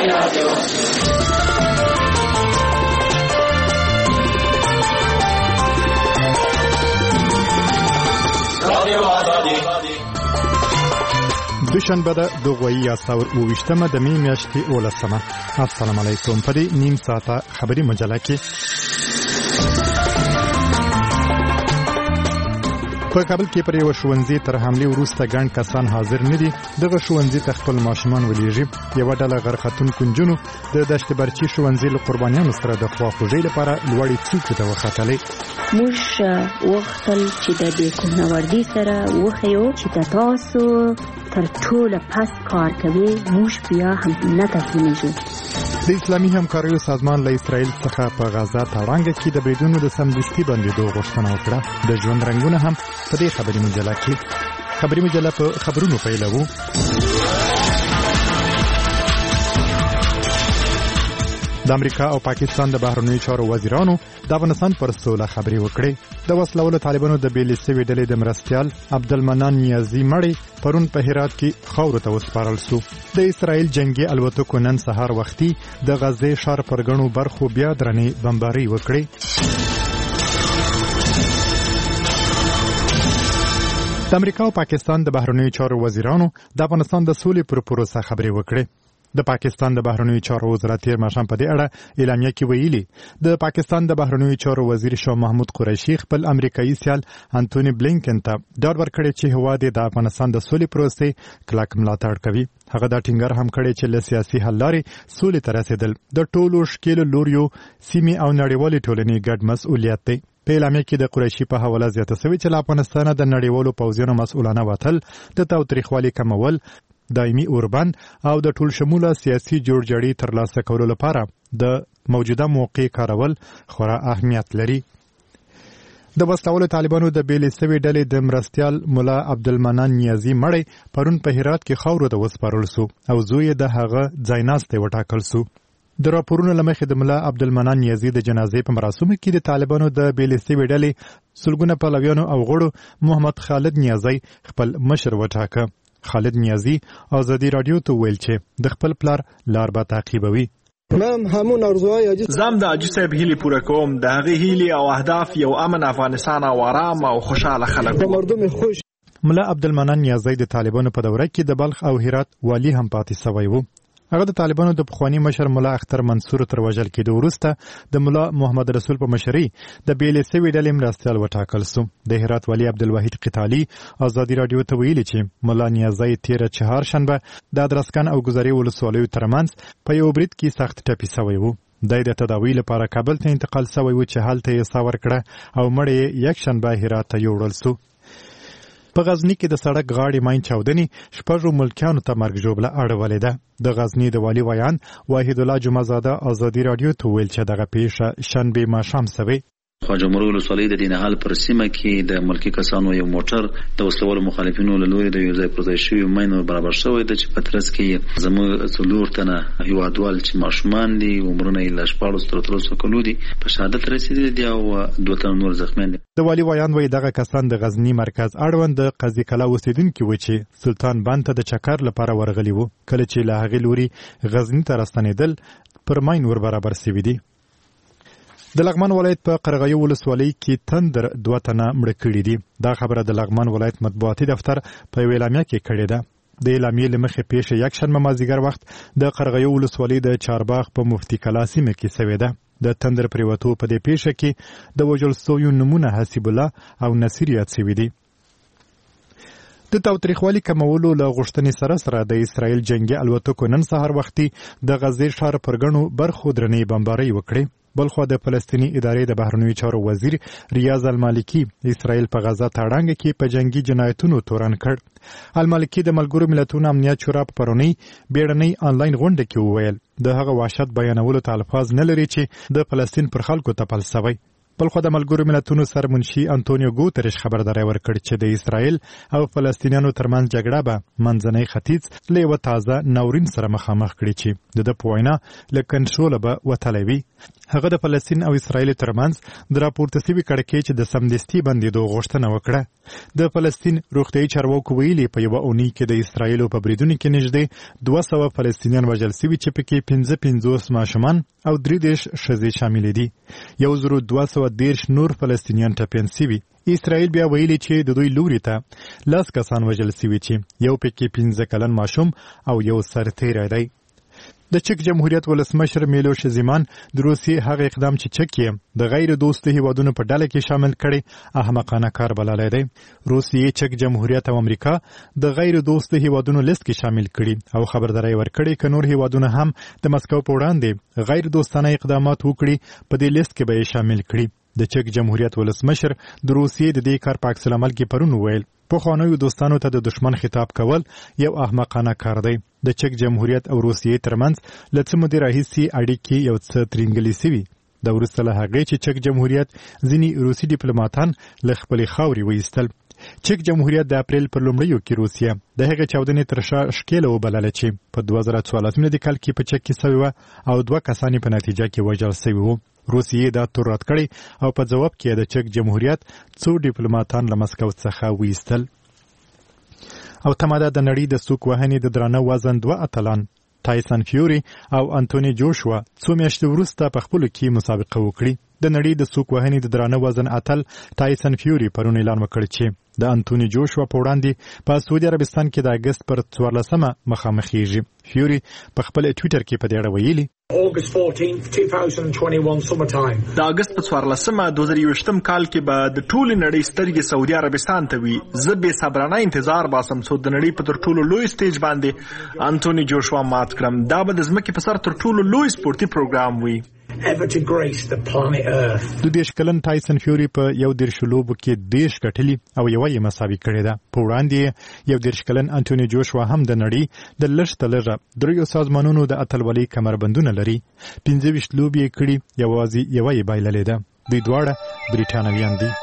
دوشنبه ده 2022 د می میاشتې 18. السلام علیکم. په دې نیم ساعته خبري مجله کې په کابل کې پر یو ښوونځي تر حمله وروسته ګڼ کسان حاضر نه دي. دغه ښوونځي ته خپل ماشومان ولېږي. یو ډله غرختونکو نجونو د دشت برچي ښوونځي له قربانیانو سره د خواخوږۍ لپاره لوړې څوکې ته وختلې. موږ وختل چې د دې کوهنوردي سره وښیو چې تاسو تر ټوله پس کار کوي، موږ بیا هم نه تسلیمیږو. د اسلامي همکاریو سازمان له اسرائیل څخه په غزا تړانګه کې د بریدونو د سمدستي بندېدو غوښتنه وکړه. د ژوند رنګونه هم په دې خبري مجله کې. خبري مجله په خبرونو پیلوو. د امریکا او پاکستان د بهرنیو چارو وزیرانو د افغانستان پر سوله خبرې وکړې. د وسلوالو طالبانو د بیلې سوي ډلې د مرستیال عبدالمنان نیازي مړی پرون په هرات کې خاورو ته وسپارل سو. د اسرائیل جنگي الوتکو نن سهار وختي د غزې ښار پر ګڼو برخو بیا درنې بمباري وکړې. د امریکا او پاکستان د بهرنیو چارو وزیرانو د افغانستان د سولې پر پروسه خبرې وکړې. د پاکستان د بهرنیو چارو وزارت تیر ماښام په دې اړه اعلامیه کې ویلي د پاکستان د بهرنیو چارو وزیر شاه محمود قریشي خپل امریکایي سیال انټونی بلینکن ته ډاډ ورکړی چې هیواد د افغانستان د سولې پروسې کلک ملاتړ کوي. هغه دا ټینګار هم کړی چې له سیاسي حل لارې سولې ته رسیدل د ټولو ښکېلو لوریو سیمې او نړیوالې ټولنې ګډ مسؤلیت دی. په اعلامیه کې د قریشي په حواله زیاته شوې چې له افغانستانه د نړیوالو پوځیانو مسؤلانه وتل، د تاوتریخوالي کمول، دایمي اوربند او د ټول شموله سیاسي جوړجاړي ترلاسه کولو لپاره د موجوده موقع کارول خورا اهمیت لري. د وسلوالو طالبانو د بیلې سوي ډلې د مرستیال مولا عبدالمنان نیازي مړی پرون په هرات کې خاورو ته وسپارل سو او زوی د هغه ځایناستی وټاکل سو. د راپورونو له مخې د مولا عبدالمنان نیازي د جنازې په مراسمو کې د طالبانو د بیلې سوي ډلې سلګونه پلویانو او غړو محمد خالد نیازي خپل مشر وټاکه. خالد نیازي آزادي رادیو ته ویل چې د خپل پلار لار به تعقیبوي. زم د حاجي صاحب هیلې پوره کوم. د هغې هیلې او اهداف یو امن افغانستان او آرام او خوشاله خلک. مولا عبدالمنان نیازي د طالبانو په دوره کې د بلخ او هرات والی هم پاتې سوی و. هغه د طالبانو د پخوانی مشر مولا اختر منصور تر وژل کېدو وروسته د مولا محمد رسول په مشرۍ د بیلې سوي ډلې مرستیال وټاکل سو. د هرات والی عبدالواحد قتالي آزادي رادیو ته ویلي چې مولا نیازي تیره چهارشنبه د ادرسکن او ګذرې ولسوالیو ترمنځ په یو برید کې سخت ټپي سوی و. د تداوی لپاره کابل ته انتقال سوی و چې هلته یې ساه ورکړه او مړی یې یکشنبه هرات ته یوړل سو. په غزنی کې د سړک غاړې ماین چاودنې شپږو ملکیانو ته مرګ ژوبله اړولې ده. د غزنی د والي ویان واحد الله جمعزاده آزادي رادیو ته ویل چې دغه پیښه شنبه ماښام سوې. خواجه مرو ولسوالۍ د دینهال پر سیمه کې د ملکی کسانو یو موټر د وسلوالو مخالفینو له لوري د یو ځای پر ځای شوي ماینو برابر شوی ده چې په ترڅ کې زموږ څلور تنه هیوادوال چې ماشومان دي عمرونه یې له 14 تر 13 کلو دي په شهادت رسیدلي دي او 2 تنه نور زخمیان دي. د والي ویان وایي دغه کسان د غزنی مرکز اړوند د قضیه کلا اوسیدونکي و چې سلطان بند ته د چکر لپاره ورغلي وو. کله چې له هغې لوري غزنی ته راستنېدل پر ماین ور برابر سوي دي. د لغمان ولایت په قرغیو ولسوالۍ کې تندر 2 تنه مړه کړي دي. دا خبره د لغمان ولایت مطبوعاتي دفتر په اعلامیه کې کړې ده. د اعلامیې له مخې پیښه یکشنبه مازدیګر وخت د قرغیو ولسوالۍ د چارباغ په مفتي کلا سیمه کې سوې ده. د تندر پریوتو په دې پیښه کې د وژل سویو نمونه حسیب الله او نصیر یاد سوي دي. د تاوتریخوالي کمولو له غوښتنې سره د اسرائیل جنگي الوتکو نن سهار وختي د غزې ښار پر ګڼو برخو درنې بمبارۍ وکړې. بلخو د فلسطینی ادارې د بهرنیو چارو وزیر ریاض المالکی اسرائیل په غزا تړانګه کې په جنگي جنایتونو تورن کړ. المالکی د ملګرو ملتونو امنیت شورا په پرونی بیړنۍ آنلاین غونډه کې وویل د هغه وحشت بیانولو ته الفاظ نه لري چې د فلسطین پر خلکو تپل سوی. بلخو د ملګرو ملتونو سرمنشي انټونیو ګوتریش خبرداری ورکړ چې د اسرائیل او فلسطینیانو ترمنځ جګړه به منځنی ختیځ له یوه تازه ناورین سره مخامخ کړي چې د په وینا له کنټروله به وتلی وي. هغه د فلسطین او اسرایل ترمنځ د راپورته شوي کړکېچ د سمدستي بندېدو غوښتنه وکړه. د فلسطین روغتیايي چارواکو ویلي په یوه اونۍ کې د اسرایلو په بریدونو کې نږدې 200 فلسطینیان وژل شوي چې پکې 55 ماشومان او 33 ښځې شاملې دي. 1210 نور فلسطینیان ټپیان شوي. اسرائیل بیا ویلي چې د دوی لوري ته 10 کسان وژل شوي چې یو پکې 15 کلن ماشوم او یو سرتیری دی. د چک جمهوریت ولسمشر میلوش زیمان د روسیې هغه اقدام چې چک یې د غیر دوستو هیوادونو په ډله کې شامل کړي احمقانه کار بللی دی. روسیې چک جمهوریت او امریکا د غیر دوستو هیوادونو لیست کې شامل کړي او خبرداری ورکړي که نور هیوادونه هم د مسکو په وړاندې غیر دوستانه اقدامات وکړي په دې لیست کې به یې شامل کړي. د چک جمهوریت ولسمشر د روسیې د دې کار په عکس العمل کې پرون وویل پخوانیو دوستانو ته د دشمن خطاب کول یو احمقانه کار دی. د چک جمهوریت او روسیې ترمنځ له څه مودې راهیسې اړیکې یو څه ترینګلې سوي. د وروسته له هغې چې چک جمهوریت ځینې روسي ډیپلوماتان له خپلې خاورې وایستل. چک جمهوریت د اپریل پر لومړیو کې روسیه د هغې چاودنې تر شا ښکېله وبلله چې په 2014 کال کې په چک کې سوې وه او 2 کسان په نتیجه کې وژل سوي وو. روسیې دا تور رد کړی او په ځواب کې د چک جمهوریت څو ډیپلوماتان له مسکو څخه وایستل. او تماده د نړۍ د سوک وهنې د درانه وزن 2 اتلان ټایسن فیوري او انټونی جوشوا څو میاشتې وروسته په خپلو کې مسابقه وکړي. د نړۍ د سوک وهنې د درانه وزن اتل ټایسن فیوري پرون اعلان وکړ چې د انټونی جوشوا په وړاندې په سعودي عربستان کې د اګست پر 14 مخامخېږي. فیوري په خپل ټویټر کې په دې اړه ویلي August 14th 2021 summertime د اګست په 14 2020 کال کې به د ټولې نړۍ سترګې سعودي عربستان ته وي. زه به صبرانه انتظار باسم څو د نړۍ په تر ټولو لوی سټیج باندې انټونی جوشوا مات کړم. دا به د ځمکې په سر تر ټولو لوی سپورتي پروګرام وي. ever to grace the planet Earth. د 10 کلن ټایسن فیوري په 11 لوبو کې 10 ګټلي او یو یې مساوي کړې ده. په وړاندې 11 کلن انټونی جوشوا هم د نړۍ د لږ تلغه دریو سازمانونو د اتلولۍ کمربندونه لري. 15 لوبې کړي یوازې یو یې بایللې ده. دوی دواړه بریټانویان دي.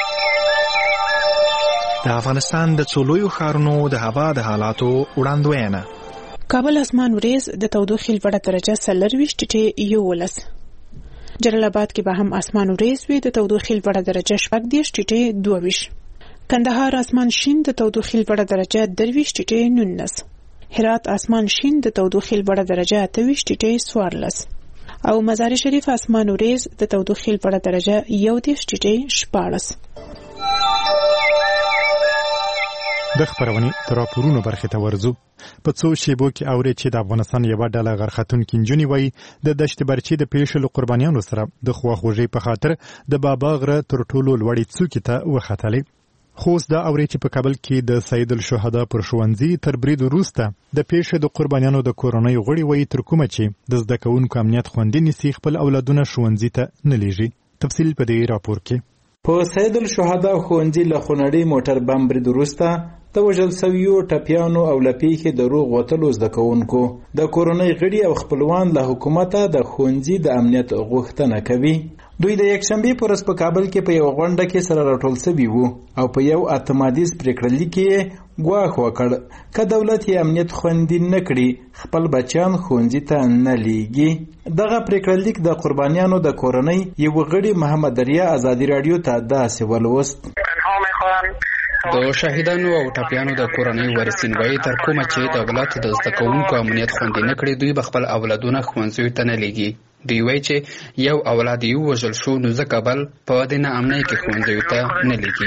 د افغانستان د څولویو ښارونو د هوا د حالاتو وړاندوینه. کابل اسمان وریځ د تودوخې لوړه درجه 24.11. جلال آباد کې به هم اسمان وریځ وي د تودوخې لوړه درجه 14.22. کندهار اسمان شین د تودوخې لوړه درجه 23.19. هرات اسمان شین د تودوخې لوړه درجه 28.14. او مزار شریف اسمان وریځ د تودوخې لوړه درجه 11.14. د خبرونې تر راپورونو برخې ته ورځو. په څو شیبو کې اوري چې د افغانستان یوه ډله غرختونکي نجونې وایي د دشت برچې د پیښو له قربانیانو سره د خواخوږۍ په خاطر د بابا غره تر ټولو لوړې څوکې ته وختلې. خو اوس دا اوري چې په کابل کې د سید الشهدا پر ښوونځي تر برید وروسته د پیښې د قربانیانو د کورنۍ غړي وایي تر کومه چې د زده کوونکو امنیت خوندي نیسي خپل اولادونه ښوونځي ته نه لیږي. تفصیل په دې راپور کې. په سید الشهدا ښوونځي له خونړي موټر بم برید وروسته د وژل شویو ټپیانو او له پیښې د روغ وتلو زده کوونکو د کورنۍ غړي او خپلوان له حکومته د ښوونځي د امنیت غوښتنه کوي. دوی د یکشنبې په ورځ په کابل کې په یو غونډه کې سره راټول شوي وو او په یو اتمادیز پریکړه لیک کې ګواښ وکړ که دولت یې امنیت خوندي نه کړي خپل بچیان ښوونځي ته نه لیږي. دغه پریکړه لیک د قربانیانو د کورنۍ یو غړي محمد دریا ازادي راډیو ته داسې ولوست. د شهیدانو او ټپیانو د کورنۍ ورثین وایي تر کومه چې دولت د زده کوونکو امنیت خوندي نه کړي دوی به خپل اولادونه ښوونځیو ته نه لیږي. دوی وایي چې یو اولاد یې ووژل شو نو ځکه بل په دې نا امنۍ کې ښوونځیو ته نه لیږي.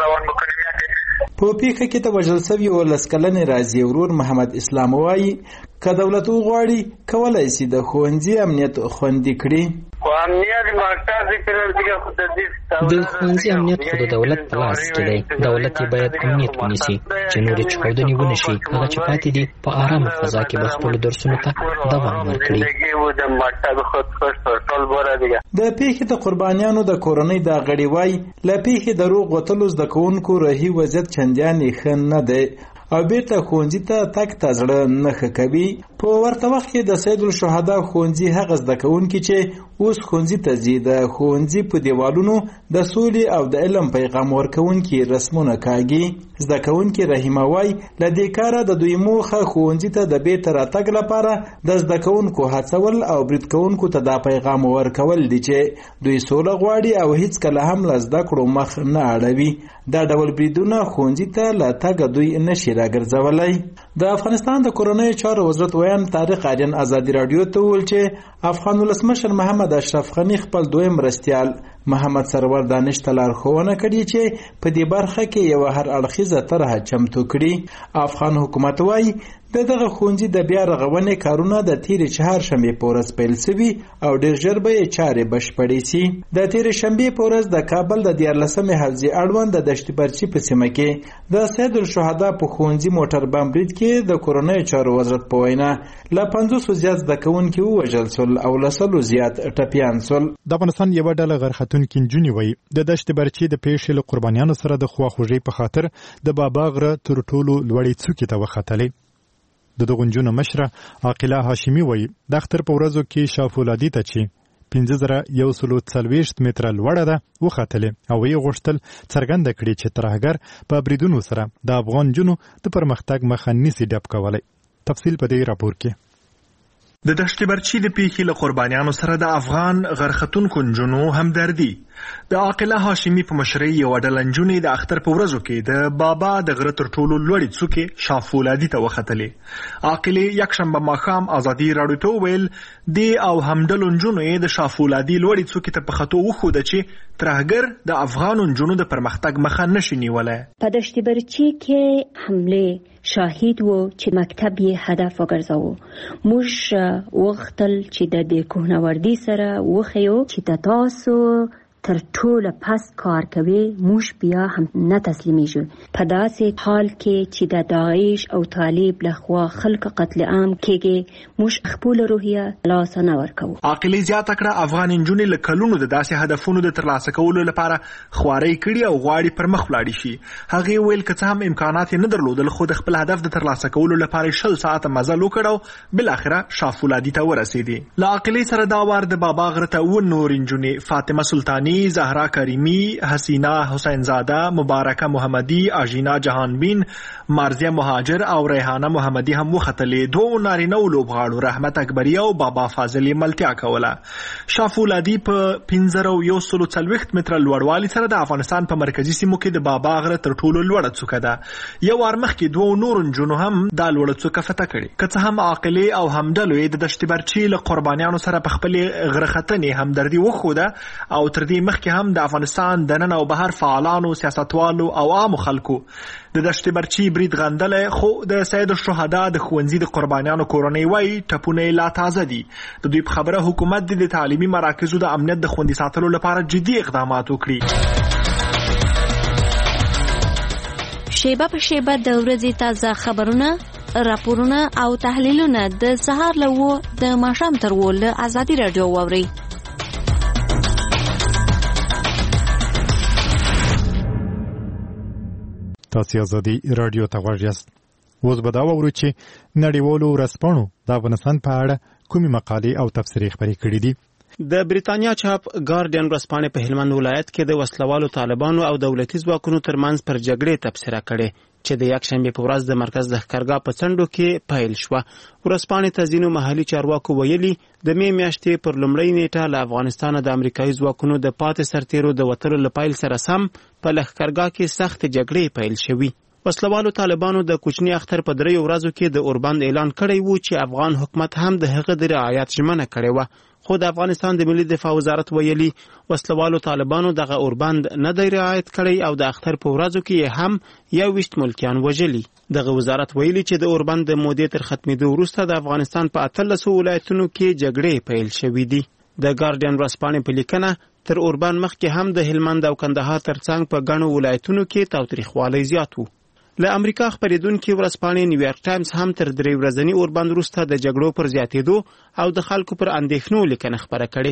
په پیښه کې د وژل شوي 19 کلنې راضي ورور محمد اسلام وایي که دولت وغواړي کولی شي د ښوونځي امنیت خوندي کړي. د ښوونځي امنیت خو د دولت په لاس کې دی. دولت یې باید امنیت ونیسي چې نورې چاودنې ونه شي. هغه چې پاتې دي په ارامه فضا کې به خپلو درسونو ته دوام ورکړي. د پیښې د قربانیانو د کورنۍ دا غړي وایي له پیښې د روغ وتلو زده کوونکو رهي وضعیت چندانې ښه نه دی او بیرته ښوونځي ته تګ ته زړه نه ښه کوي. په ورته وخت کې د سید الشهدا ښوونځي هغه زده کوونکي چې اوس ښوونځي ته ځي د ښوونځي په دیوالونو د سولې او د علم پیغام ورکوونکي رسمونه کاږي. زده کوونکي رحیمه وایي له دې کاره د دوی موخه ښوونځي ته د بیرته راتګ لپاره د زده کوونکو هڅول او برید کوونکو ته دا پیغام ورکول دي چې دوی سوله غواړي او هیڅکله هم له زده کړو مخ نه اړوي. دا ډول بریدونه ښوونځي ته له تګه دوی نشي راګرځولی. د افغانستان د کورنیو چارو وزارت ویان طارق آرین ازادي راډیو ته وویل چې افغان ولسمشر محمد اشرف غني خپل دویم مرستیال محمد سرور دانش ته لارښوونه کړې چې په دې برخه کې یوه هر اړخیزه طرحه چمتو کړي. افغان حکومت وایي دغه ښوونځي د بیا رغونې کارونه د تېرې چهارشنبې په ورځ پیل سوي او ډېر ژر به یې چارې بشپړې سي. د تېرې شنبې په ورځ د کابل د 14مې حوزې اړوند د دشت برچي په سیمه کې د سید الشهدا په ښوونځي موټر بم برید کې د کورنیو چارو وزارت په وینا له 50 زیات زده کوونکي ووژل سول او له 100 زیات ټپیان سول. د افغانستان یوه ډله غرختونکي نجونې وایي د دشت برچي د پیښې له قربانیانو سره د خواخوږۍ په خاطر د بابا غره تر ټولو لوړې څوکې ته وختلې. د دغو نجونو مشره عاقله هاشمي وایي د اختر په ورځو کې شافولادي ته چې 5140 متره لوړه ده وختلې او یې غوښتل څرګنده کړي چې ترهګر په بریدونو سره د افغان نجونو د پرمختګ مخه نشي ډپ کولی. تفصیل په دې راپور کې. د دشت برچي د پیښې له قربانیانو سره د افغان غرختونکو نجونو همدردي. د عاقله هاشمي په مشرۍ یوه ډله نجونې د اختر په ورځو کې د بابا د غره تر ټولو لوړې څوکې شافولادي ته وختلې. عاقلې یکشنبه ماښام ازادي راډیو ته وویل دې او همډلو نجونو یې د شافولادي لوړې څوکې ته په خطو وښوده چې ترهګر د افغانو نجونو د پرمختګ مخه نشي نیولی. په دشت برچي کې حمله شاهد و چې مکتب یې هدف وګرځاوه. موږ وغوښتل چې د دې کوهنوردي سره وښیو چې د تاسو تر ټوله پس کار کوي موږ بیا هم نه تسلیمیږو په داسې حال کې چې د داعش او طالب لخوا خلک قتل عام کېږي موږ خپل روحیه لاس نه ورکوو. عاقلې زیاته کړه افغان نجونې له کلونو د داسې هدفونو د ترلاسه کولو لپاره خوارۍ کړي او غواړي پر مخ ولاړې شي. هغې ویل که څه هم امکانات یې نه درلودل خو د خپل هدف د ترلاسه کولو لپاره 20 ساعته مزل وکړ او بالاخره شافولادي ته ورسېدې. له عاقلې سره دا وار د بابا غره ته اووه نورې نجونې فاطمه سلطاني، زهرا کریمی، حسینا حسین زاده، مبارکه محمدی، آژینا جهانبین، مارزیه مهاجر او ریحانه محمدی هم وختلې. دوه نارینه لوبغاړو رحمت اکبری او بابا فاضل ملتیا کوله. شافولادي په 5140 متره لوړوالي سره د افغانستان په مرکزی سیمو کې د بابا غره تر ټولو لوړه څوکه ده. یو وار مخکې دوه نورو نجونو هم دا لوړه څوکه فتح کړې. که څه هم عاقلې او همډلو یې د دشت برچي له قربانیانو سره په خپلې غره ختنې همدردي وښوده او تر دې مخکې هم د افغانستان د نن او بهر فعالانو، سیاستوالو او عامو خلکو د دشت برچي برید غندلی. خو د سید الشهدا د ښوونځي د قربانیانو کورنۍ وایي ټپونه یې لا تازه دي. د دوی په خبره حکومت د تعلیمي مراکزو د امنیت د خوندي ساتلو لپاره جدي اقدامات وکړي. شیبه په شیبه د ورځې تازه خبرونه، راپورونه او تحلیلونه د سهار له 9 د ماښام تر 10 له ازادي راډیو واورئ. تاسو ازادي راډیو ته غوږ یاست. اوس به دا واورو چې نړیوالو ورځپاڼو د افغانستان په اړه کومې مقالې او تبصرې خپرې کړې دي. د بریتانیا چاپ ګارډین ورځپاڼې په هلمند ولایت کې د وسلوالو طالبانو او دولتي ځواکونو ترمنځ پر جګړې تبصره کړې چې د یکشنبې په ورځ د مرکز د ښکارګاه په څنډو کې پیل شوه. ورځپاڼې ته ځینو محلي چارواکو ویلي د مې میاشتې پر لومړۍ نیټه له افغانستانه د امریکایي ځواکونو د پاتې سرتیرو د وتلو له پیل سره سم په لښکرګاه کې سختې جګړې پیل شوي. وسلوالو طالبانو د کوچني اختر په 3 ورځو کې د اوربند اعلان کړی و چې افغان حکومت هم د هغه د رعایت ژمنه کړې وه. خو د افغانستان د ملي دفاع وزارت ویلي وسلوالو طالبانو دغه اوربند نه دی رعایت کړی او د اختر په ورځو کې هم 21 ملکیان وژلي. دغه وزارت ویلي چې د اوربند د مودې تر ختمېدو وروسته د افغانستان په 18 ولایتونو کې جګړې پیل شوې دي. د ګارډین ورځپاڼې په لیکنه تر اوربند مخکې هم د هلمند او کندهار ترڅنګ په ګڼو ولایتونو کې تاوتریخوالی زیات و. له امریکا خپرېدونکې ورځپاڼې نیویارک ټایمز هم تر 3 ورځني اوربند وروسته د جګړو پر زیاتېدو او د خلکو پر اندېښنو لیکنه خپره کړې.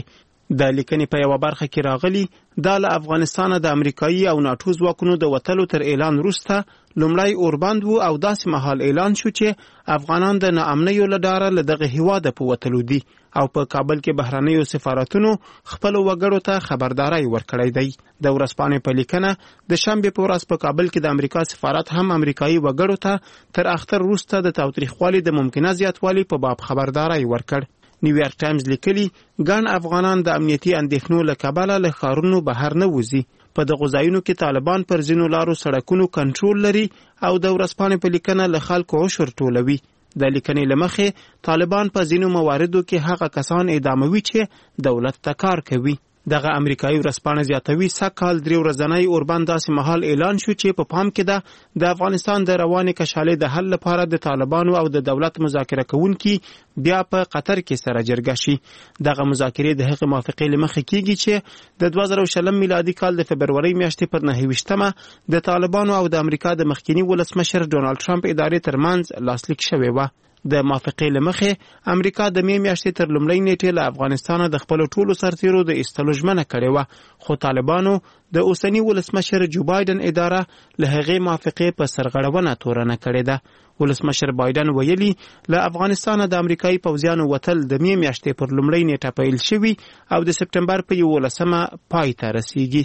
د لیکنې په یوه برخه کې راغلي دا له افغانستانه د امریکایي او ناټو ځواکونو د وتلو تر اعلان وروسته لومړی اوربند و او داسې مهال اعلان شو چې افغانان د ناامنیو له ډاره له دغه هیواده په وتلو دي او په کابل کې بهرنیو سفارتونو خپلو وګړو ته خبرداری ورکړی دی. د ورځپاڼې په لیکنه د شنبې په ورځ په کابل کې د امریکا سفارت هم امریکایي وګړو ته تر اختر وروسته د تاوتریخوالي د ممکنه زیاتوالي په باب خبرداری ورکړ. نیویارک ټایمز لیکلي ګڼ افغانان د امنیتي اندېښنو له کبله له ښارونو بهر نه وځي. په دغو ځایونو کې طالبان پر ځینو لارو سړکونو کنټرول لري او د ورځپاڼې په لیکنه له خلکو عشر ټولوي. د لیکنې له مخې طالبان په ځینو مواردو کې هغه کسان اعداموي چې دولت ته کار کوي. دغه امریکایي ورځپاڼه زیاتوي سږکال 3 ورځنی اوربند داسې مهال اعلان شو چې په پام کې د افغانستان د روانې کشالې د حل لپاره د طالبانو او د دولت مذاکره کوونکي بیا په قطر کې سره جرګه شي. دغه مذاکرې د هغې موافقې له مخې کیږي چې د 2020 میلادي کال د فبرورۍ میاشتې پر 29 د طالبانو او د امریکا د مخکینی ولسمشر ډونالډ ټرمپ ادارې ترمنځ لاسلیک شوې وه. د موافقې له مخې امریکا د می میاشتې تر لومړۍ نیټې له افغانستانه د خپلو ټولو سرتیرو د ایستلو ژمنه کړې وه، خو طالبانو د اوسني ولسمشر جو بایدن اداره له هغې موافقې په سرغړونه تورنه کړې ده. ولسمشر بایدن ویلي له افغانستانه د امریکایي پوځیانو وتل د می میاشتې پر لومړۍ نیټه پیل شوي او د سپټمبر په 11 پای ته رسیږي.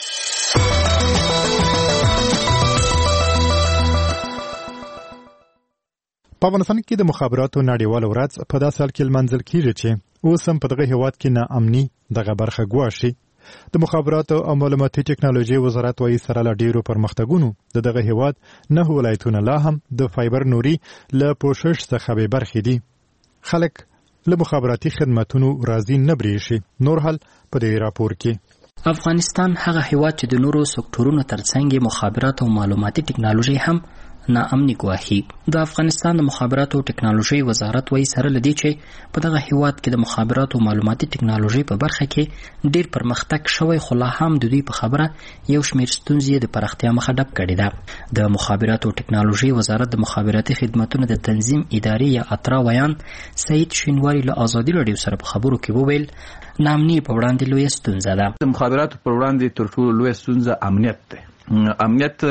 په افغانستان کې د مخابراتو نړیواله ورځ په داسې حال کې لمانځل کیږي چې اوس هم په دغه هیواد کې ناامني دغه برخه ګواښي. د مخابراتو او معلوماتي ټکنالوژي وزارت وايي سره له ډیرو پرمختګونو د دغه هیواد 9 ولایتونه لا هم د فایبر نوري له پوښښ څخه بې برخې دي. خلک له مخابراتي خدماتونو راضي نه بریښي. نور حال په دې راپور کې. افغانستان هغه هیواد چې د نورو سکتورونو ترڅنګ مخابرات او معلوماتي ټکنالوژي هم ناامني ګواښي. د افغانستان د مخابراتو او ټکنالوژي وزارت وايي سره لدی چې په دغه هیواد کې د مخابراتو او معلوماتي ټکنالوژي په برخه کې ډیر پرمختګ شوی، خو لا هم د دوی په خبره یو شمېر ستونزې د پراختیا مخه ډب کړې ده. د مخابراتو او ټکنالوژي وزارت د مخابراتي خدماتو د تنظیم ادارې یا اترا ویان سعید شینواری له آزادي رادیو سره په خبرو کې وویل ناامني په وړاندې لویه ستونزه ده. د مخابراتو پر وړاندې تر ټولو لویه ستونزه امنیت ده. امنیت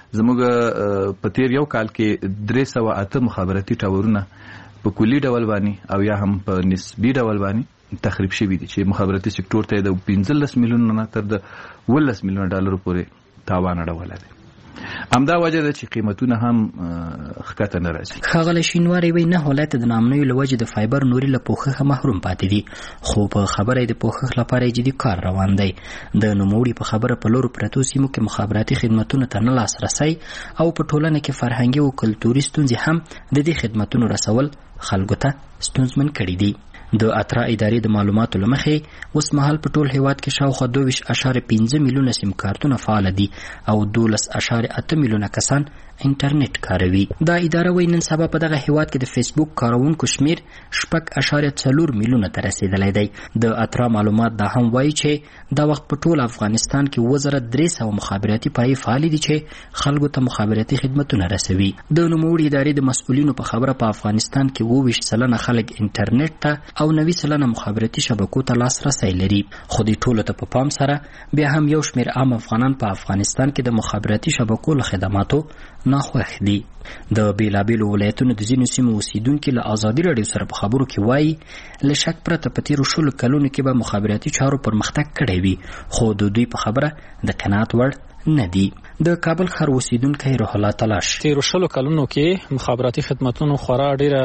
زموږ په تیر یو کال کې 308 مخابراتي ټاورونه په کلي ډول باندې او یا هم په نسبي ډول باندې تخریب شوي دي چې مخابراتي سکتور ته د 15 میلیون نه تر د 18 میلیون ډالر پورې تاوان اړولی دی. همدا وجه ده چې قیمتونه هم ښکته نه راځي. ښاغلی شینواری وایي 9 ولایت د ناامنیو له وجې د فایبر نوري له پوښښه محروم پاتې دي، خو په خبره د پوښښ لپاره جدي کار روان دی. د نوموړي په خبره په لورو پرتو سیمو کې مخابراتي خدمتونو ته نه لاسرسی او په ټولنه کې فرهنګي او کلتوري ستونزې هم د دې خدمتونو رسول خلکو ته ستونزمن کړي دي. د اترا ادارې د معلوماتو له مخې اوس مهال په ټول هیواد کې شاوخوا 22.5 میلیونه سیم کارتونه فعال دي او 12.8 میلیونه کسان انټرنیټ کاروي. دا اداره وایي نن سبا په دغه هیواد کې د فیسبوک کاروونکو شمیر 6.4 میلیونه ته رسیدلی دی. د اترا معلومات دا هم وایي چې دا وخت په ټول افغانستان کې 2300 مخابراتي پایې فعالې دي چې خلکو ته مخابراتي خدمتونه رسوي. د نوموړي ادارې د مسؤلینو په خبره په افغانستان کې 22% خلک انټرنیټ ته او 90% مخابراتي شبکو ته لاسرسی لري. خو دې ټولو ته په پام سره بیا هم یو شمیر عام افغانان په افغانستان کې د مخابراتي شبکو له خدماتو ناخوښ دي. د بیلابیلو ولایتونو د ځینو سیمو اوسیدونکي له آزادي راډیو سره په خبرو کې وایي له شک پرته په تیرو 10 کلونو کې به مخابراتي چارو پرمختګ کړی وي، خو د دوی په خبره د قناعت وړ نه دي. د کابل ښار اوسیدونکی روح الله تلاش تیرو 10 کلونو کې مخابراتي خدماتونو خورا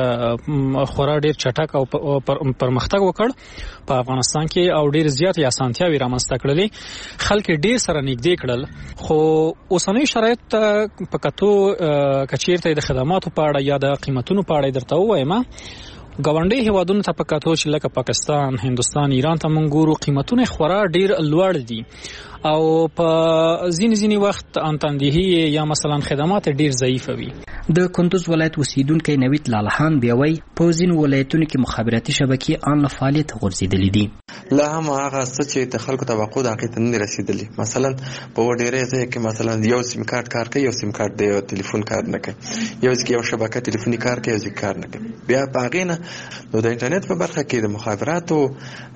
ډیر چټک او پرمختګ وکړ په افغانستان کې او ډیر زیات اسانتیاوي رامنځته کړلې، خلک ډیر سره نږدې کړل. خو اوسنۍ شرایط په کتو کچیرته د خدماتو په اړه یا د قیمتونو په اړه درته وایم ګاونډي هیوادونو ته په کتو چې لکه پاکستان، هندستان، ایران ته مونږ ګورو قیمتونه خورا ډیر لوړ دي او په ځینې وخت انتندهی یا مثلا خدمات ډیر ضعیف وي. د کندوز ولایت اوسیدونکی نوید لالهان بیا وایي په ځینو ولایتونو کې مخابراتي شبکې ان له فعالیت غورځېدلې دي. لا هم هغه څه چې د خلکو توقع د هغې ته نه رسېدلي. مثلا په ډېری ځایو کې مثلا یو سیم کارت کار کوي، یو سیم کارت د یو تلیفون کار نه کوي، یو ځای کې یو شبکه تلیفوني کار کوي، یو ځای کار نه کوي. بیا په هغې نه نو د انټرنیټ په برخه کې د مخابراتو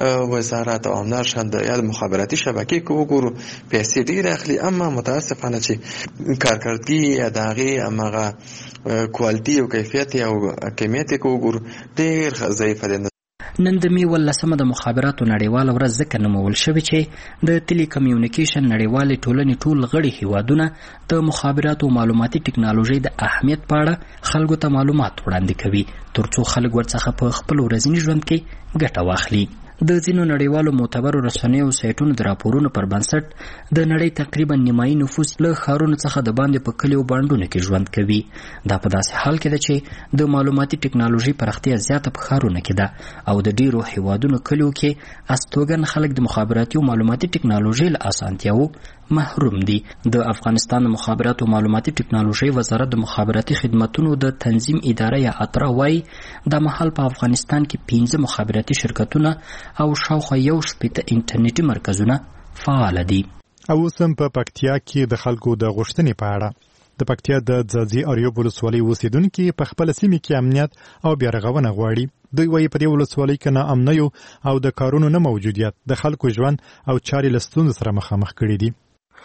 وزارت او همداشان د یا د مخابراتي شبکې کې وګورو پیسې ډېرې اخلي، اما متاسفانه چې کارکردګي یا د هغې هماغه کوالټي او کیفیت او کمیت کې وګورو ډېر ضعیفه دی. نن د می 18 د مخابراتو نړیواله ورځ ځکه نومول شوې چې د ټیلی کمیونیکیشن نړیوالې ټولنې ټول غړي هیوادونه د مخابراتو او معلوماتي ټکنالوژۍ د اهمیت په اړه خلکو ته معلومات وړاندې کوي ترڅو خلک ورڅخه په خپل ورځني ژوند کې ګټه واخلي. د ځینو نړیوالو معتبرو رسنیو او سایټونو د راپورونو پر بنسټ د نړۍ تقریبا نیمایي نفوس له ښارونو څخه د باندې په کلیو بانډونو کې ژوند کوي. دا په داسې حال کې ده چې د معلوماتي ټکنالوژۍ پراختیا زیاته په ښارونو کې ده او د ډیرو هیوادونو کلیو کې استوګن خلک د مخابراتي او معلوماتي ټکنالوژۍ له اسانتیاوو محروم دي. د افغانستان د مخابراتو او معلوماتي ټکنالوژۍ وزارت د مخابراتي خدماتو د تنظیم اداره یا اترا وايي د مهال په افغانستان کې 15 مخابراتي شرکتونه او شاوخوا 1 انټرنیټي مرکزونه فعال دي. او سم په پکتیا کې د خلکو د غوښتنې په اړه د پکتیا د ځاځي اریوب ولسوالۍ اوسیدونکو په خپل سیمه کې امنیت او بیارغونه غواړي. دوی وايي په دې ولسوالۍ کې نه امنیت او د کارونو نه موجودیت د خلکو ژوند او چارې له ستونزو سره مخامخ کړي دي.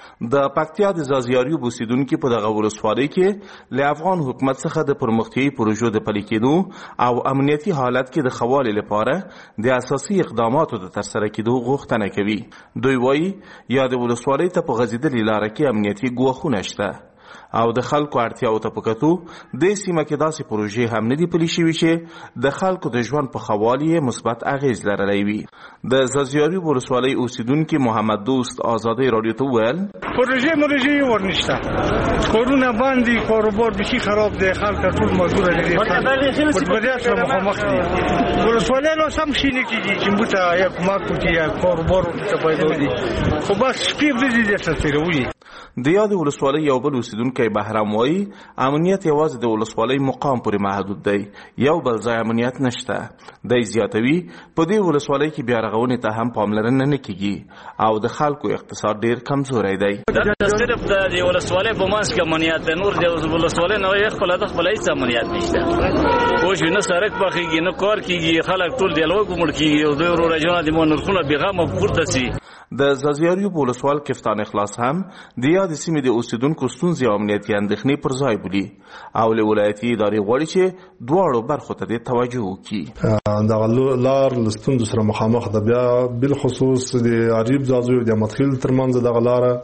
د پکتیا د ځاځي اوسیدونکو په دغه ولسوالۍ کې له افغان حکومت څخه د پرمختیايي پروژو د پلي کېدو او امنیتي حالت کې د خوالي لپاره د اساسي اقداماتو د ترسره کېدو غوښتنه کوي. دوی وايي یا د ولسوالۍ ته په غځېدلې لاره کې امنیتي ګواښونه شته او د خلکو اړتیاو ته په کتو د سیمه کې داسې پروژې هم نه دي پلي شوي چې د خلکو د ژوند په ښه والي مثبت اغېز لرلی وي. د ځاځي ولسوالۍ اوسیدونکي محمد دوست ازادۍ راډیو ته وویل پروژې ورنشته، کورونه باندې کاروبار بشي خراب دی، خلک ټول مزدور دي، بدبختیات سره مخامخ دي. ولسوالۍ لا سم شي نه کېږي چې موږ ته یا کمک وکړي یا کاروبار ورته پیدا کړي، خو بس شپې ورځې درته تېروي. د یادې ولسوالۍ یو بل اوسیدونکی بهرام وایي امنیت یوازې د ولسوالۍ مقام پورې محدود دی، یو بل ځای امنیت نشته. دی زیاتوي په دې ولسوالۍ کې بیارغونې ته هم پاملرنه نه کیږي او د خلکو اقتصاد ډیر کمزوری دی. صرف د ولسوالۍ په منځ کې امنیت دی، نور د ولسوالۍ نه یې خپل هیڅ امنیت نشته. اوس نه سړک پخېږي نه کار کیږي، خلک ټول د لوګو مړ کیږي او دوی ورجونه د نرخونه بېغمه پورته سي. د ځاځي اریوب ولسوال کفتان اخلاص هم د یادې سیمې د اوسیدونکو ستونزې او امنیتي اندېښنې پر ځای بولي او له ولایتي ادارې غواړي چې دواړو برخو ته توجه وکړي. دغه لار له ستونزو سره مخامخ ده. بیا بالخصوص د اریوب ځاځي او د مدخل ترمنځ دغه لاره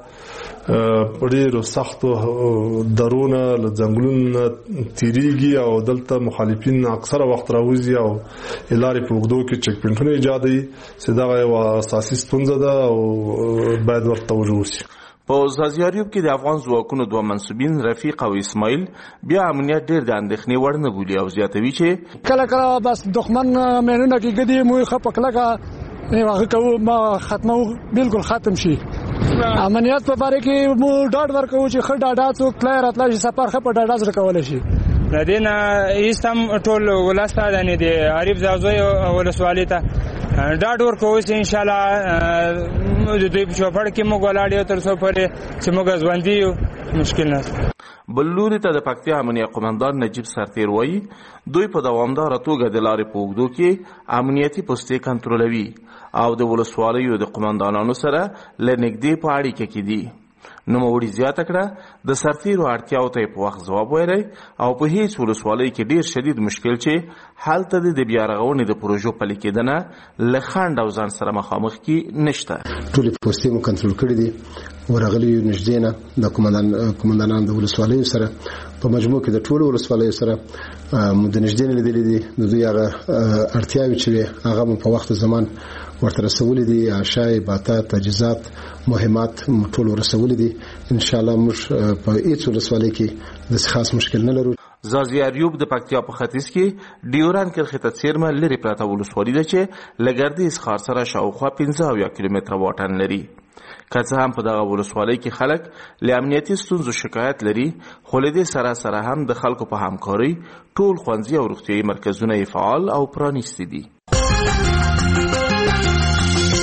په ډېرو سختو درونه له ځنګلونو تیریږي او دلته مخالفین اکثره وخت راوځي او لارې په اوږدو کې چک پوینټونه ایجادوي چې دغه یوه اساسي ستونزه ده او باید ورته توجه وشي. په ځاځي اریوب کې د افغان ځواکونو دوه منصوبین رفیق او اسماعیل بیا امنیت ډېر د اندېښنې وړ نه بولي او زیاتوي چې کله کله بس دښمن مېنونه کې ګدي مو خپه کلکه هغه کوو ما ختمو بالکل ختم شي. امنیت په باره کې مو ډاډ ورکوو چې ښه ډاډه څوک تلای راتلای شي، سفر ښه په ډاډه سره کولی شي. د دې نه هېڅ هم ټول ولس ته یعنې د اریوب ځاځي ولسوالۍ ته ډاډ ورکوو چې انشاءالله د دوی په چوپړ کې موږ ولاړ یو تر څو پورې چې موږ ژوندي یو مشکل نه. بل لوري ته د پکتیا امنیه قومندان نجیب سرتیر وایي دوی په دوامداره توګه د لارې په اوږدو کې امنیتي پوستې کنټرولوي او د ولسوالیو د قومندانانو سره له نږدې په اړیکه کې دي. نوموړي زیاته کړه د سرتیرو اړتیاو ته په وخت ځواب ویلی او په هیڅ ولسوالۍ کې ډیر شدید مشکل چې هلته د بیارغونې د پروژو پلي کېدنه له خنډ او ځان سره مخامخ کې نشته. ټولې پوستې مو کنټرول کړي دي، ورغلي یو نږدې نه د قومندانانو د ولسوالیو سره په مجموع کې د ټولو ولسوالیو سره مو د نږدې نه لیدلي دي. د دوی هغه اړتیاوې چې وې هغه مو په وخت زمان ورته رسولي دي، اشیاء باتا تجهیزات مهمات ټول ورسولي دي. ان شاء الله موږ په هیڅ ولسوالۍ کې د خاص مشکل نه لرو. ځاځي اریوب د پکتیا په ختیځ کې ډیوران کرښې ته څیرمه لرې پرته ولسوالي ده چې له ګردیز ښار سره شاوخوا 15 کیلومتره واټن لري. که څه هم په دغه ولسوالۍ کې خلک له امنیتي ستونزو شکایت لري، خو له دې سره سره هم د خلکو په همکارۍ ټول ښوونځي او روغتیایي مرکزونه یې فعال او پرانیستي دي.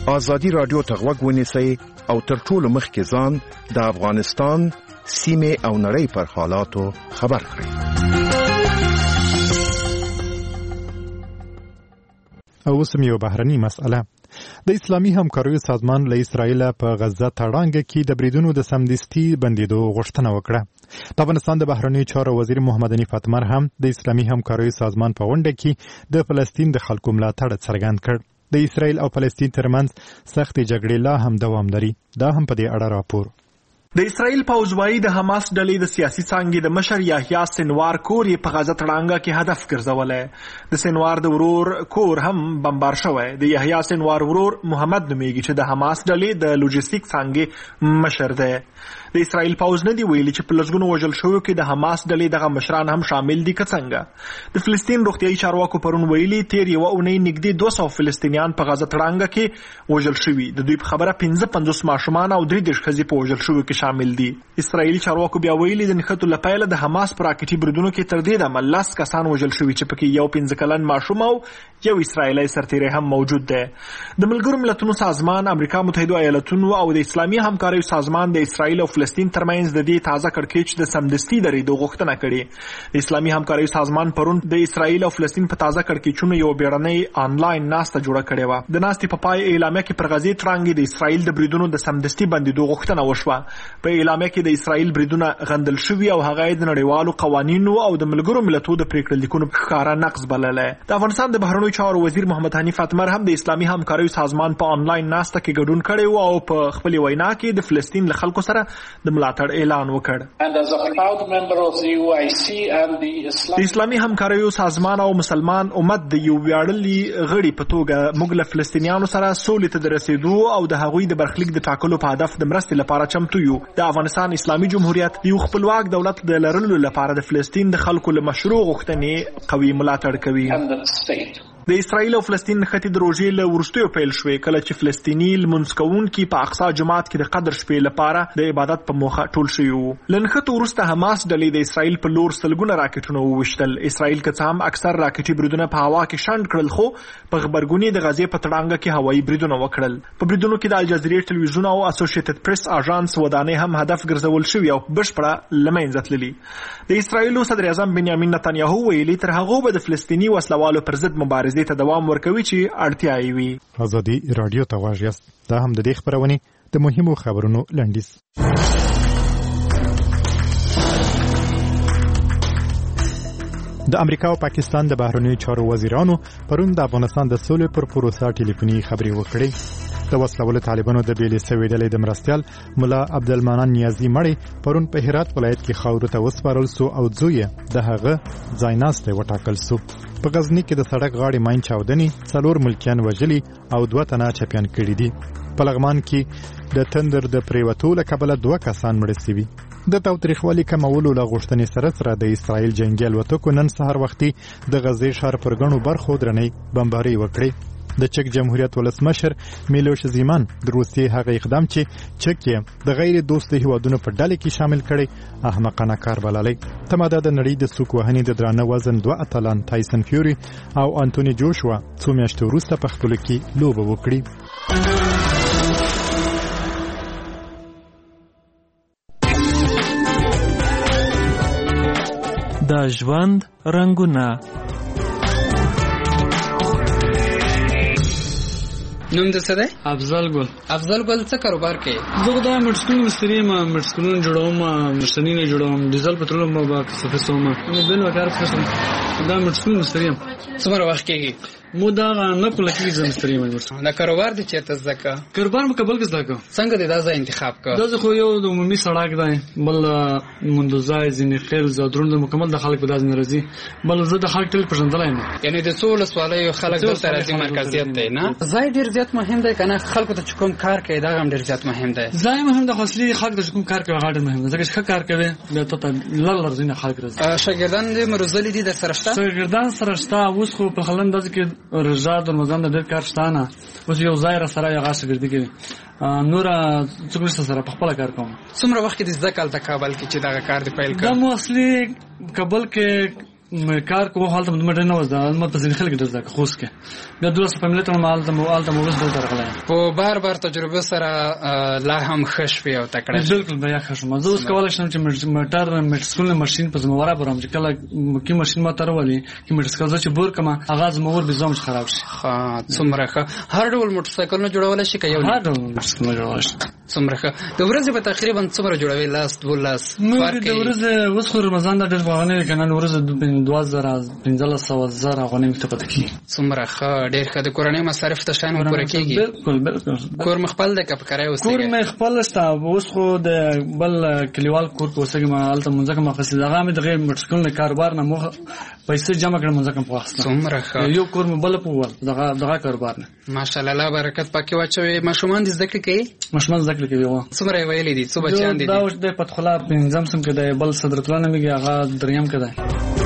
ازادي رادیو ته غوږ ونیسئ او تر ټولو مخکې ځان د افغانستان سیمه او نړۍ پر حالاتو خبر کړئ. او اوس یو بهرني مسأله. د اسلامي همکاریو سازمان له اسرائیل په غزه تړانګه کې د بریدونو د سمدستي بندیدو غوښتنه وکړه. د افغانستان د بهرنیو چارو وزیر محمد حنیف اتمر هم د اسلامي همکاریو سازمان په غونډه کې د فلسطین د خلکو ملاتړ څرګند کړ. د اسرائیل او فلسطین ترمنځ سختې جګړې لا هم دوام لري. دا هم په دې اړه راپور. د اسرائیل پوځ وايي د حماس ډلې د سیاسي څانګې د مشر یحیی سنوار کور یې په غزه تړانګه کې هدف ګرځولی. د سنوار د ورور کور هم بمبار شوی. د یحیی سنوار ورور محمد نومیږي چې د حماس ډلې د لوجستیک څانګې مشر دی. د اسرائیل پوځ نه دی ویلي چې په لږونو وژل شویو کې د حماس ډلې دغه مشران هم شامل دي که څنګه. د فلسطین روغتیایي چارواکو پرون ویلي تیر یوه اونۍ نږدې 200 فلسطینیان په غزه تړانګه کې وژل شوي. د دوی په خبره 55 ماشومان او 33 ښځې په وژل شویو کې شامل دي. اسرائیلي چارواکو بیا ویلي د نښتو له پیله د حماس په راکټي بریدونو کې تر دې دمه 10 کسان وژل شوي چې پکې یو 15 کلن ماشوم او یو اسرائیلي سرتیری هم موجود دی. د ملګرو ملتونو سازمان، امریکا متحده ایالاتونو او د اسلامي همکاریو سازمان د اسرائیل او فلسطین ترمنځ د دې تازه کړکېچ د سمدستي درېدو غوښتنه کړې. د اسلامي همکاریو سازمان پرون د اسرائیل او فلسطین په تازه کړکېچونو یو بیړنۍ آنلاین ناسته جوړه کړې وه. د ناستې په پای اعلامیه کې پر غزې تړانګې د اسرائیل د بریدونو د سمدستي بندېدو غوښتنه وشوه. په اعلامیه کې د اسرائیل بریدونه غندل شوي او هغه د نړیوالو قوانینو او د ملګرو ملتونو د پریکړه لیکونو ښکاره نقض بللی. د افغانستان د بهرنیو چارو وزیر محمد حنیف اتمر هم د اسلامي همکاریو سازمان په آنلاین ناسته کې ګډون کړی و او په خپلې وینا کې د فلسطین له خلکو سره د ملاتړ اعلان وکړ. د اسلامي همکاریو سازمان او مسلمان امت د یو ویاړلي غړي په توګه موږ له فلسطینیانو سره سولې ته د رسېدو او د هغوی د برخلیک د ټاکلو په هدف د مرستې لپاره چمتو یو. د افغانستان اسلامي جمهوریت یو خپلواک دولت د لرلو لپاره د فلسطین د خلکو له مشروع غوښتنې قوي ملاتړ کوي. د اسرائیل او فلسطین نښتې د روژې له وروستیو پیل شوې کله چې فلسطیني لمونځ کوونکي په اقصی جومات کې د قدر شپې لپاره د عبادت په موخه ټول شوي وو. له نښتو وروسته حماس ډلې د اسرائیل په لور سلګونه راکټونه وویشتل. اسرائیل که څه هم اکثر راکټي بریدونه په هوا کې شنډ کړل، خو په غبرګوني د غزې په تړانګه کې هوایي بریدونه وکړل. په بریدونو کې د الجزیرې ټلویزیون او اسوسییټډ پریس اژانس ودانۍ هم هدف ګرځول شوي او بشپړه له منځه تللي. د اسرائیلو صدر اعظم بنیامین نتنیاهو ویلي تر هغو به د فلسطیني وسلوالو پر ضد مبارزې ته دوام ورکوي چې اړتیا یې وي. ازادي رادیو ته غواړئ یاست. دا هم د دې خبرونې د مهمو خبرونو لنډیز. د امریکا او پاکستان د بهرنیو چارو وزیرانو پرون د افغانستان د سولې پر پروسه ټلیفوني خبرې وکړې. د وسلوالو طالبانو د بیلې سوي ډلې د مرستیال مولا عبدالمنان نیازي مړی پرون په هرات ولایت کې خاورو ته وسپارل سو او زوی د هغه ځایناستی وټاکل سو. په غزنی کې د سړک غاړې ماین چاودنې 4 ملکیان وژلي او 2 تنه چپیان کړي دي. په لغمان کې د تندر د پریوتو له کبله 2 کسان مړه شوي. د تاوتریخوالي کمولو له غوښتنې سره د اسرائیل جنگي الوتکو نن سهار وختي د غزې ښار پر ګڼو برخو درنې بمباري وکړې. د چک جمهوریت ولسمشر میلوش زیمن د روسیې هغه اقدام چې چک یې د غیر دوستي هیوادونو په ډله کې شامل کړي احمقانه کار بللی. تماده د نړۍ د سوک وهنې د درانه وزن 2 اتلان تایسن فیوري او انټونی جوشوا څو میاشتې وروسته په خپلو کې لوبه وکړي. د ژوند رنگونه. نوم د څه دی؟ افضل ګل. افضل ګل څه کاروبار کوي؟ زه دا مټسکون مستری ما مټسکون جوړوم، مشتنی نه جوړوم، ډیزل پټرول ما با څه نو بل وکړ څه دا مټسکون مستری. څومره وخت کېږي؟ مو دا نه کوله کې زمستری ما ورته. دا کاروبار دي چې تاسو زکه کاروبار په کابل کې زکه څنګه دی دا ځای انتخاب کا؟ دا خو یو د عمومي سړک دی، بل مندوزای ځینې خیر زادرون د مکمل د خلک په داز ناراضي، بل زه د خلک ټل پرځندلای نه. یعنی د څول سوالای خلک د ترازی مرکزیت دی نه؟ ځای ډیر زیات مهم دی کنه، خلکو ته کوم کار کوي دا هم ډیر زیات مهم دی. ځای مهم دی، خاصلی خلک ته کوم کار کوي غاړه مهم دی، ځکه چې کار کوي دا ته لړزینه خلک راځي. شاګردان دې مرزلي دي در سره شته؟ شاګردان سره شته، اوس خو په خلند دځ کې رضا د نظام د ډېر کار شته نه، اوس یو ځای را سره یو غاښ ګرځي کې نور څوک سره په خپل کار کوم. څومره وخت دې زده کال ته کابل کې چې دا کار دی پیل کړ؟ دا مو اصلي کابل کې کار کوو حالت مډ نه وځه مې په ځین خلک درځه خوښ کې بیا دوه فیملی ته مال ته موږ د درغلای په بار تجربه سره لا هم خشوي او تکړه بالکل بیا خشم زه اوس کولای شم چې موټر میټسکول ماشين په زمواره برام چې کله کی ماشين ما تر ولي کی میټسکول چې بور کما اغاز مور به زوم خراب شي ها څومره هر ډول موټر سایکل نه جوړول شي کيو هر ډول موټر نه جوړول شي څومره د ورځې په تقریبا څومره جوړوي لاس دولس فرق دی د ورځې اوس خو رمضان د ډېر غوښنه کنه ورځ 2000 غوښنه مکتب کې څومره ډېر ښه د کورنۍ مصارف ته شان پوره کیږي بالکل کور مخبل د کپ کرای اوسه کور مې خپل استا اوس خو د بل کلیوال کور کو اوسه ما الته منځه ما فصل دغه مې دغه مټسکول نه کاروبار نه مخ پیسې جمع کړم منځه کوم پوښتنه څومره یو کور مې بل په ول دغه کاروبار نه ماشاءالله الله برکت پکې واچوي ماشومان دې ذکر کوي ماشومان ذکر کوي څومره ویلې دي څو بچیان دي دا اوس د پتخلا پنځم سم کې د بل صدرتلانه میږي هغه دریم کې ده